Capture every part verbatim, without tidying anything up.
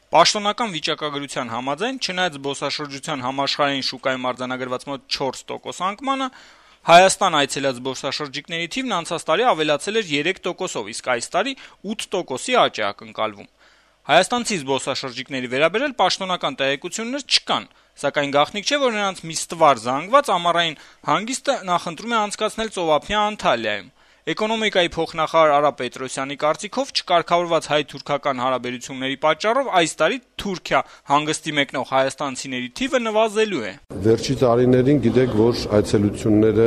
Պաշտոնական վիճակագրության համաձայն, չնայած զբոսաշրջության համաշխարհային շուկայում արձանագրված մոտ չորս տոկոս անկմանը, Հայաստան այցելած զբոսաշրջիկների թիվն անցած տարի ավելացել էր երեք տոկոսով, իսկ այս տարի ութ տոկոսի աճ է ակնկալվում։ Հայաստանցի զբոսաշրջիկների վերաբերել պաշտոնական տեղեկություններ չկան, սակայն գաղտնիք չէ, որ նրանց մի ստվար զանգված ամառային հանգիստը նախընտրում է անցկացնել ծովափնյա Անտալիայում։ Էկոնոմիկայի փոխնախարար Արա Պետրոսյանի կարծիքով չկարգավորված հայ-թուրքական հարաբերությունների պատճառով այս տարի Թուրքիա հանգստի մեկնող հայաստանցիների թիվը նվազելու է։ Վերջի տարիներին գիտեք, որ այցելությունները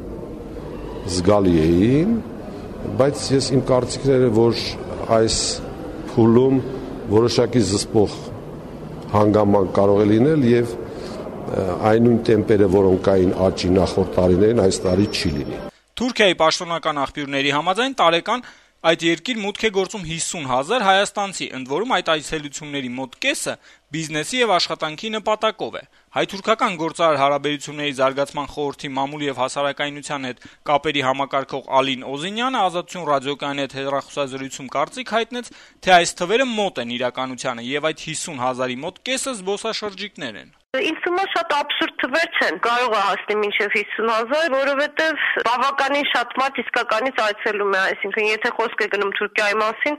զգալի էին, բայց ես իմ կարծիքները, որ այս փուլում որոշակի զսպող հանգամանք կարող է լինել եւ այն նույն տեմպերը, որոնք կային աճի նախորդ տարիներին, այս տարի չի լինի։ Թուրքիայի պաշտոնական աղբյուրների համաձայն տարեկան այդ երկիր մուտք է գործում հիսուն հազար հայաստանցի, ընդ որում այդ այցելությունների մոտ կեսը բիզնեսի եւ աշխատանքի նպատակով է։ Հայ-թուրքական գործարար հարաբերությունների զարգացման խորհրդի մամուլ եւ հասարակայնության հետ կապերի համակարգող Ալին Օզինյանը Ազատություն ռադիոկայանի հետ հեռախոսազրույցում կարծիք հայտնեց, թե այս թվերը մոտ են իրականությանը եւ այդ հիսուն հազարի մոտ կեսը զբոսաշրջիկներ են։ Ինձ թվում է շատ աբսուրդ թվեր չեն, կարող է հասնի մինչև հիսուն հազար, որովհետև բավականին շատ մարդ իսկականից այցելում է, այսինքն եթե խոսք է գնում Թուրքիայի մասին,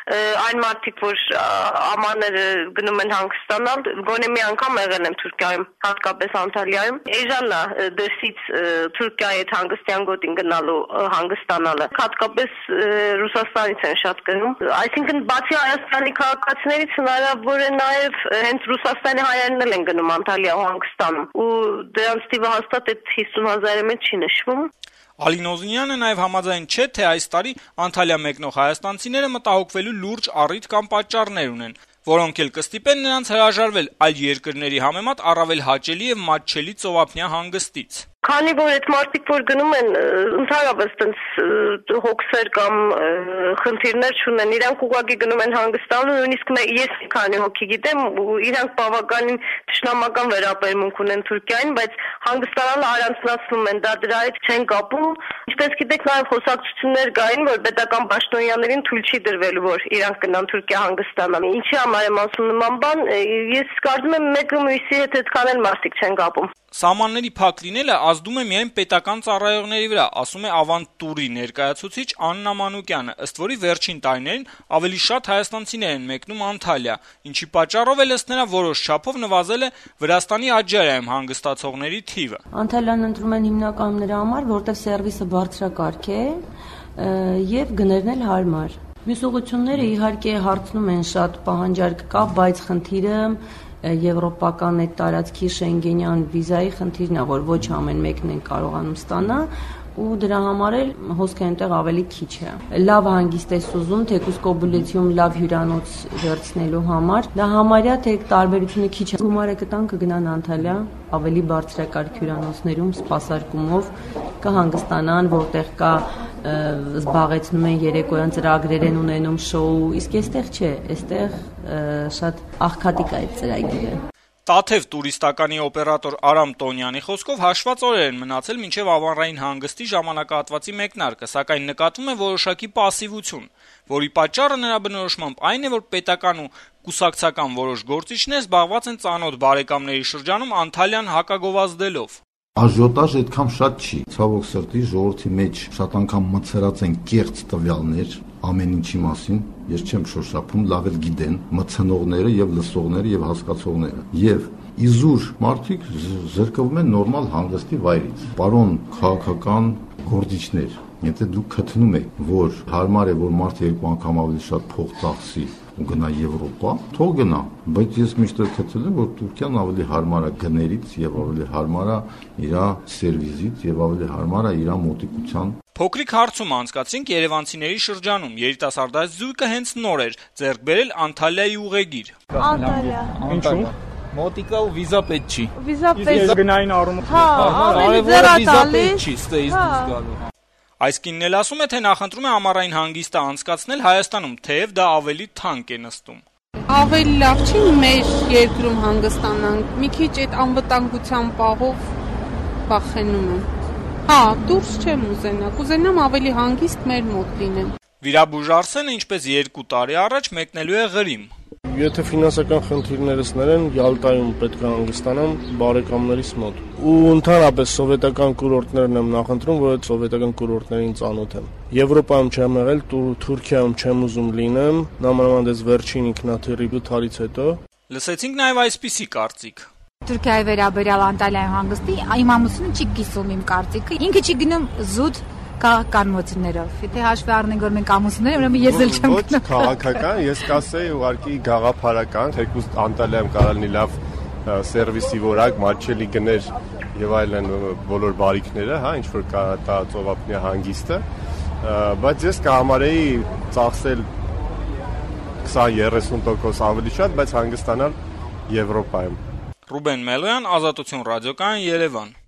այն մարդիկ, որ ամաները գնում են հանգստանալ, գոնե մի անգամ եղել են Թուրքիայում, հատկապես Անտալիայում, էժան է դրսից Թուրքիայի հետ հանգստյան գոտին գնալու հանգստանալը, հատկապես Ռուսաստանից են շատ գնում, այսինքն բացի Հայաստանի քաղաքացիներից հնարավոր է նաև հենց Ռուսաստանի հայերն են գնում Անտալիա հանգստանում ու դրանց թիվը հաստատ այդ հիսուն հազարի մեջ չի նշվում։ Ալին Օզինյանը նաև համաձայն չէ, թե այս տարի Անտալիա մեկնող հայաստանցիները մտահոգվելու լուրջ առիթ կամ պատճառներ ունեն, որոնք էլ կստիպեն նրանց հրաժարվել այլ երկրների համեմատ առավել հաճելի եւ մատչելի ծովափնյա հանգստից։ Քանի որ այդ մարդիկ, որ գնում են, ընդհանրապես տենց հոգսեր կամ խնդիրներ չունեն, իրանք ուղղակի գնում են հանգստանում, նույնիսկ ես մի քանի հոգի գիտեմ, ու իրանք բավականին թշնամական վերաբերմունք ունեն Թուրքիային, բայց հանգստանալը առանձնացնում են, դա դրա հետ չեն կապում։ Ինչպես գիտեք, նաև խոսակցություններ կային, որ պետական պաշտոնյաներին թույլ չի դրվելու, որ իրանք գնան Թուրքիա հանգստանան։ Ինչի համար եմ ասում նման բան, ես կարծում եմ մեկը մյուսի հետ այդքան էլ մարդիկ չեն կապում։ Սահմանների փակ լինելը ազդում է միայն պետական ծառայողների վրա, ասում է Ավանտուրի ներկայացուցիչ Աննա Մանուկյանը, ըստ որի վերջին տարիներին ավելի շատ հայաստանցիներ են մեկնում Անտալիա, ինչի պատճառով էլ ըստ նրա որոշ չափով նվազել է Վրաստանի Աջարիայում հանգստացողների թիվը։ Անտալիան ընտրում են հիմնականում նրա համար, որտեղ սերվիսը բարձրակարգ է եւ գներն էլ հարմար։ Մյուս ուղղությունները իհարկե հարցնում են շատ պահանջարկ կա, բայց խնդիրը եվրոպական այդ տարածքի շենգենյան վիզայի խնդիրն է, որ ոչ ամեն մեկն են կարողանում ստանալ ու դրա համար էլ հոսքը այնտեղ ավելի քիչ է։ Լավ հանգիստ է ուզում, թեկուզ Կոբուլեցիում լավ հյուրանոց վերցնելու համար, դա համարյա թե տարբերությունը քիչ է։ Գումարը կտան կգնան Անտալիա, ավելի բարձրակարգ հյուրանոցներում սպասարկումով կհանգստանան, որտեղ կա զբաղեցնում են երեկոյան ծրագրեր են ունենում շոու, իսկ այստեղ չէ, այստեղ շատ աղքատիկ է այդ ծրագիրը։ Տաթև տուրիստականի օպերատոր Արամ Տոնյանի խոսքով հաշված օրեր են մնացել մինչև ավանային հանգստի ժամանակահատվածի մեկնարկը, սակայն նկատվում է որոշակի պասիվություն, որի պատճառը նրա բնորոշմամբ այն է, որ պետական ու կուսակցական որոշ գործիչներ զբաղված են ծանոթ բարեկամների շրջանում Անտալիան հակագովազդելով։ Աժիոտաժ այդքան շատ չի, ցավոք սրտի ժողովրդի մեջ շատ անգամ մցրած են կեղծ տվյալներ ամեն ինչի մասին, ես չեմ շոշափում, լավ էլ գիտեն մցնողները եւ լսողները եւ հասկացողները։ Եվ իզուր մարդիկ զրկվում են նորմալ հանգստի վայրից։ Պարոն քաղաքական գործիչներ, եթե դուք քթնում եք, որ հարմար է, որ մարդը երկու անգամ ավելի շատ փող ծախսի ու գնա Եվրոպա, թող գնա, բայց ես միշտ քթել եմ, որ Թուրքիան ավելի հարմար է գներից եւ ավելի հարմար է իր սերվիզից եւ ավելի հարմար է իր մոտիկության։ Փոքրիկ հարցում անցկացրինք երևանցիների շրջանում, երիտասարդաց զույգը հենց նոր էր, ձեռք բերել Անտալիայի ուղեգիր։ Անտալիա։ Ինչու՞։ Մոտիկա ու վիզա պետք չի։ Վիզա պետք։ Գնային առումով։ Հա, ավելի դեռ չի, ստեյից դուրս գալու։ Այս կինն էլ ասում է, թե նախընտրում է ամառային հանգիստը անցկացնել Հայաստանում, թեև դա ավելի թանկ է նստում։ Ավելի լավ չի մեր երկրում հանգստանանք, մի քիչ այդ անվտանգության պահով վախենում եմ։ Հա, դուրս չեմ ուզենա, կուզենամ ավելի հանգիստ մեր մոտ լինեմ։ Վիրաբույժ Արսենը, ինչպես երկու տարի առաջ, մեկնելու է Ղրիմ։ Եթե ֆինանսական խնդիրներս ներեն, Յալտայում պետք է հանգստանամ բարեկամներիս մոտ։ Ու ընդհանրապես սովետական կուրորտներն եմ նախընտրում, որ այդ սովետական կուրորտներին ծանոթ եմ։ Եվրոպայում չեմ եղել, Թուրքիայում չեմ ուզում լինեմ, նամանավանդ այս վերջին ինքնաթիռի բթարից հետո։ Լսեցինք նաև այսպիսի կարծիք։ Թուրքիայի վերաբերյալ Անտալիայի հանգստի իմ ամուսինը չի կիսում իմ կարծիքը, ինքը չի գնում զուտ քաղաքական մոտիվներով։ Եթե հաշվի առնենք, որ մենք ամուսիններ, ուրեմն ես էլ չեմ գնում։ Ոչ քաղաքական, ես կասեի ուղղակի գաղափարական, թեկուզ Անտալիայում կարող լինի լավ սերվիսի որակ, մատչելի գներ եւ այլն բոլոր բարիքները, հա, ինչ որ կա տա ծովափնյա հանգիստը, բայց ես կհամարեի ծախսել քսան երեսուն տոկոս ավելի շատ, բայց հանգստանալ Եվրոպայում։ Ռուբեն Մելոյան, Ազատություն ռադիոկայան, Երևան։